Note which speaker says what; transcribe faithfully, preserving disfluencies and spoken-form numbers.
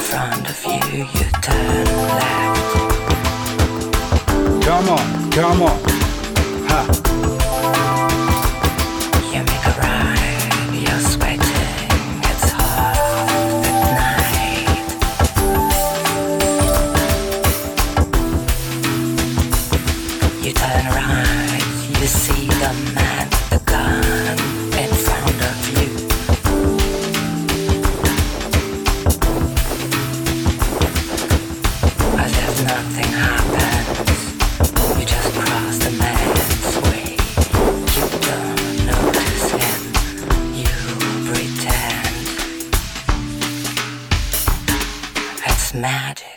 Speaker 1: front of you, you turn left.
Speaker 2: Come on, come on. Ha.
Speaker 1: You make a right, you're sweating, it's hot at night. You turn right, you see the man, the gun in front of you. As if nothing happens, you just cross the man's way. You don't notice him, you pretend. It's magic.